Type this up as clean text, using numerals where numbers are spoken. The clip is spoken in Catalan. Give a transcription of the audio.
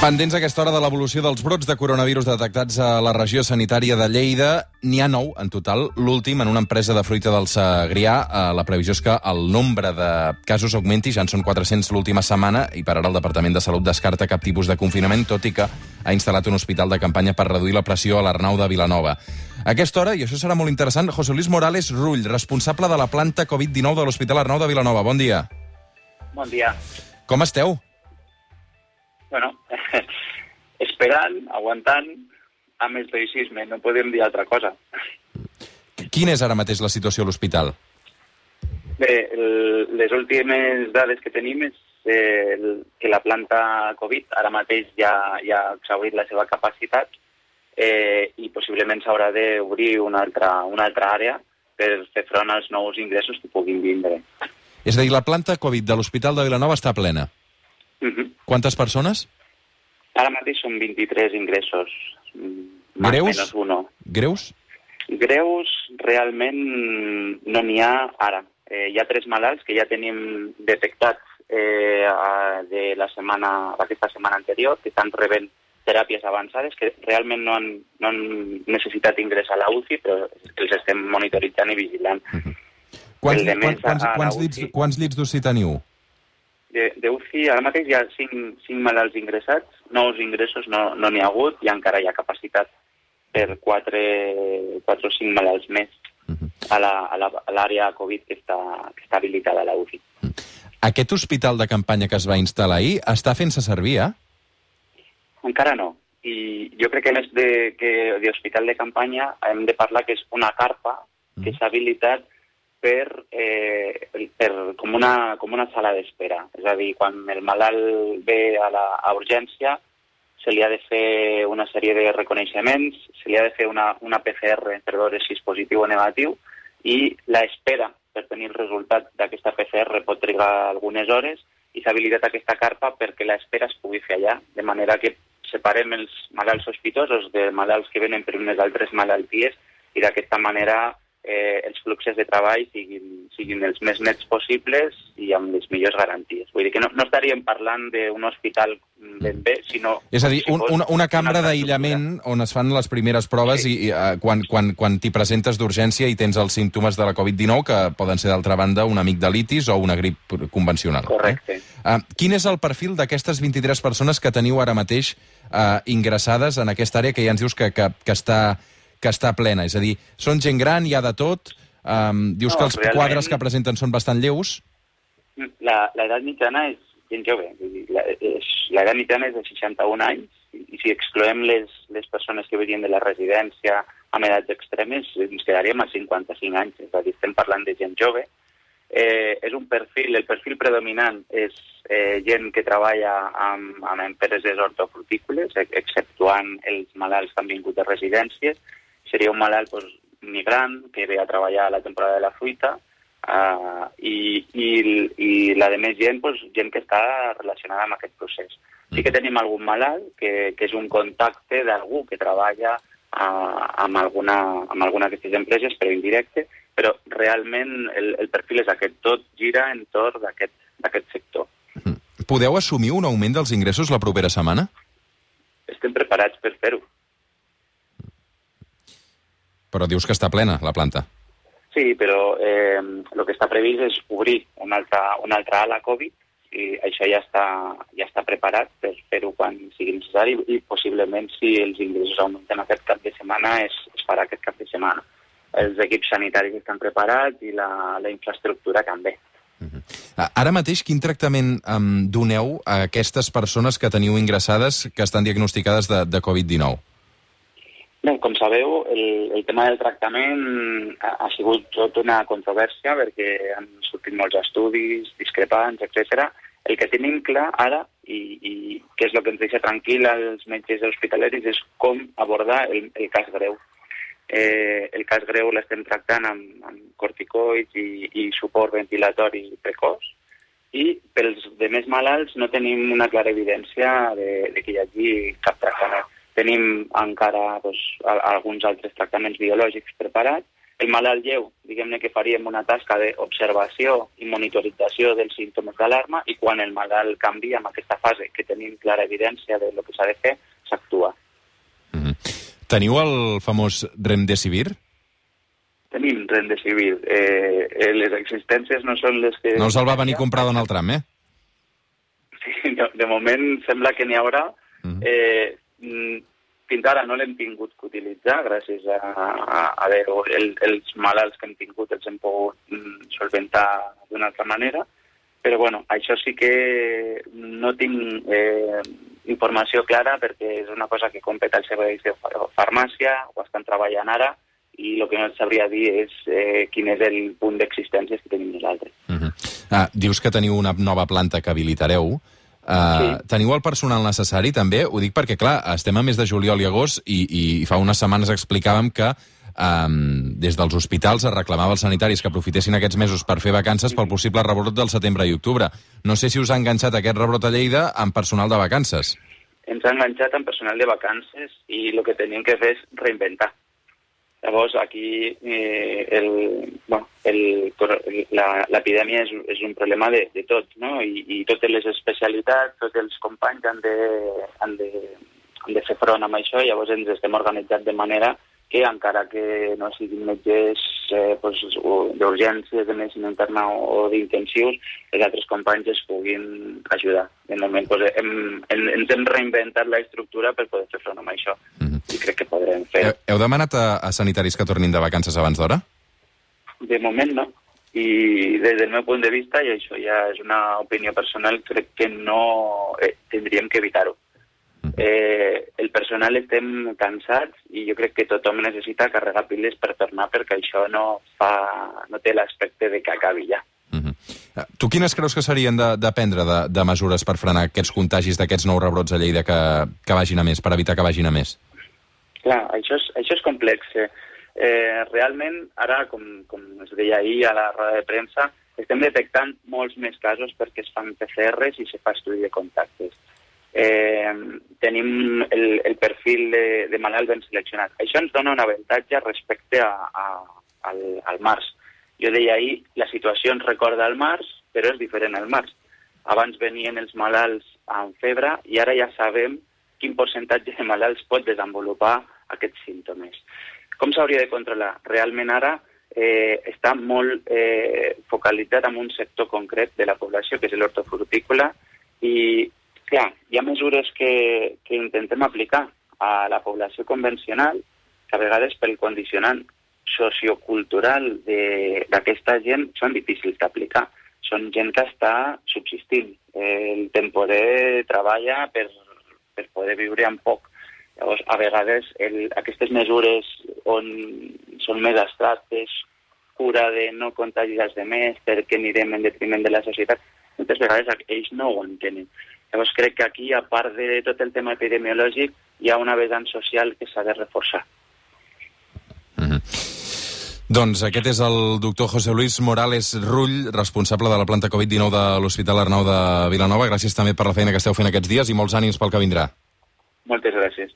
Pendents a aquesta hora de l'evolució dels brots de coronavirus detectats a la regió sanitària de Lleida, n'hi ha 9 en total. L'últim en una empresa de fruita del Segrià. La previsió és que el nombre de casos augmenti, ja en són 400 l'última setmana, i per ara el Departament de Salut descarta cap tipus de confinament, tot i que ha instal·lat un hospital de campanya per reduir la pressió a l'Arnau de Vilanova. A aquesta hora, i això serà molt interessant, José Luis Morales Rull, responsable de la planta Covid-19 de l'Hospital Arnau de Vilanova. Bon dia. Bon dia. Com esteu? Bueno, esperant, aguantant, amb estoïcisme, no podem dir altra cosa. Quina és ara mateix la situació a l'hospital? Bé, les últimes dades que tenim és que la planta Covid ara mateix ja ha exhaurit la seva capacitat i possiblement s'haurà d'obrir una altra àrea per fer front als nous ingressos que puguin vindre. És a dir, la planta Covid de l'Hospital de Vilanova està plena. Quantes persones? Ara mateix són 23 ingressos. Greus? Menys uno. Greus? Greus realment no n'hi ha ara. Hi ha 3 malalts que ja tenim detectats d'aquesta setmana anterior, que estan rebent teràpies avançades, que realment no han necessitat ingressar a la UCI, però els estem monitoritzant i vigilant. Quants llits d'UCI teniu? De UCI ara mateix hi ha 5 malalts ingressats, nous ingressos no n'hi ha hagut i encara hi ha capacitat per 4 o 5 malalts més a l'àrea Covid que està habilitada a la UCI. Aquest hospital de campanya que es va instal·lar ahir està fent-se servir, Encara no. I jo crec que a més d'hospital de campanya hem de parlar que és una carpa que s'ha habilitat com una sala d'espera. És a dir, quan el malalt ve a urgència, se li ha de fer una sèrie de reconeixements, se li ha de fer una PCR per veure si és positiu o negatiu, i l'espera per tenir el resultat d'aquesta PCR pot trigar algunes hores, i s'ha habilitat aquesta carpa perquè l'espera es pugui fer allà, de manera que separem els malalts sospitosos de malalts que venen per unes altres malalties, i d'aquesta manera els fluxos de treball siguin els més nets possibles i amb les millors garanties. Vull dir que no estaríem parlant d'un hospital ben bé, sinó... És a dir, una cambra d'aïllament on es fan les primeres proves i quan t'hi presentes d'urgència i tens els símptomes de la Covid-19, que poden ser, d'altra banda, una amigdalitis o una grip convencional. Correcte. Quin és el perfil d'aquestes 23 persones que teniu ara mateix ingressades en aquesta àrea que ja ens dius que està plena? És a dir, són gent gran, hi ha de tot? Dius que els quadres que presenten són bastant lleus? L'edat mitjana és gent jove. L'edat mitjana és de 61 anys, i si excloem les persones que venien de la residència amb edats extremes, ens quedaríem a 55 anys. És a dir, estem parlant de gent jove. És un perfil, el perfil predominant és gent que treballa amb empreses hortofrutícoles, exceptuant els malalts que han vingut de residències. Seria un malalt migrant que ve a treballar a la temporada de la fruita, i la de més gent, gent que està relacionada amb aquest procés. Sí que tenim algun malalt que és un contacte d'algú que treballa amb alguna d'aquestes empreses, però indirecte, però realment el perfil és aquest, tot gira entorn d'aquest sector. Podeu assumir un augment dels ingressos la propera setmana? Estem preparats per fer-ho. Però dius que està plena, la planta. Sí, però el que està previst és obrir una altra ala Covid, i això ja està preparat per fer-ho quan sigui necessari, i possiblement, si els ingressos augmenten aquest cap de setmana, es farà aquest cap de setmana. Els equips sanitaris estan preparats i la infraestructura també. Ara mateix, quin tractament doneu a aquestes persones que teniu ingressades que estan diagnosticades de Covid-19? Bé, com sabeu, el tema del tractament ha sigut tot una controvèrsia perquè han sortit molts estudis discrepants, etc. El que tenim clar ara, i que és el que ens deixa tranquil als metges hospitalaris, és com abordar el cas greu. El cas greu l'estem tractant amb corticoids i suport ventilatori precoç, i pels demés malalts no tenim una clara evidència de que hi hagi cap tractament. Tenim encara alguns altres tractaments biològics preparats, El malalt lleu, diguem-ne que faríem una tasca d'observació i monitorització dels símptomes d'alarma i quan el malalt canvia en aquesta fase, que tenim clara evidència de lo que s'ha de fer, s'actua. Teniu el famós Remdesivir? Tenim Remdesivir. Les existències no són les que... No us el va venir a comprar Donald Trump, eh? Sí, de moment sembla que n'hi haurà. Fins ara no l'hem tingut que utilitzar, gràcies a els malalts que hem tingut els hem pogut solventar d'una altra manera, però bueno, això sí que no tinc informació clara perquè és una cosa que compet al servei de farmàcia, ho estan treballant ara, i el que no et sabria dir és quin és el punt d'existències que tenim nosaltres. Dius que teniu una nova planta que habilitareu. Sí. Teniu el personal necessari també? Ho dic perquè, clar, estem a mes de juliol i agost i fa unes setmanes explicàvem que des dels hospitals es reclamava als sanitaris que aprofitessin aquests mesos per fer vacances pel possible rebrot del setembre i octubre. No sé si us ha enganxat aquest rebrot a Lleida amb personal de vacances. Ens ha enganxat amb personal de vacances i el que tenim que fer és reinventar. Llavors, aquí l'epidèmia és un problema de tot, no? I totes les especialitats, tots els companys han de fer front amb això, i llavors ens estem organitzant de manera que, encara que no siguin metges d'urgències, de medicina interna o d'intensius, els altres companys es puguin ajudar. De moment ens hem reinventat la estructura per poder fer front amb això. I crec que podrem fer. Heu demanat a sanitaris que tornin de vacances abans d'hora? De moment no. I des del meu punt de vista, i això ja és una opinió personal, crec que no tindríem que evitar-ho. El personal estem cansats i jo crec que tothom necessita carregar piles per tornar, perquè això no té l'aspecte de que acabi ja. Tu quines creus que serien de prendre de mesures per frenar aquests contagis d'aquests nous rebrots a Lleida que vagin a més, per evitar que vagin a més? Clar, això és complex. Realment, ara, com es deia ahir a la roda de premsa, estem detectant molts més casos perquè es fan PCRs i se fa estudi de contactes. Tenim el perfil de malalt ben seleccionat. Això ens dona un avantatge respecte al març. Jo deia ahir, la situació ens recorda al març, però és diferent al març. Abans venien els malalts amb febre i ara ja sabem quin percentatge de malalts pot desenvolupar aquests símptomes. Com s'hauria de controlar? Realment ara està molt focalitzat en un sector concret de la població, que és l'hortofrutícola, i clar, hi ha mesures que intentem aplicar a la població convencional, que a vegades pel condicionant sociocultural d'aquesta gent són difícils d'aplicar. Són gent que està subsistint. El temporer treballa per poder viure amb poc. Llavors, a vegades, aquestes mesures on són més abstractes, cura de no contagiar els demés, perquè anirem en detriment de la societat, moltes vegades ells no ho entenen. Llavors, crec que aquí, a part de tot el tema epidemiològic, hi ha una vessant social que s'ha de reforçar. Doncs aquest és el doctor José Luis Morales Rull, responsable de la planta Covid-19 de l'Hospital Arnau de Vilanova. Gràcies també per la feina que esteu fent aquests dies i molts ànims pel que vindrà. Moltes gràcies.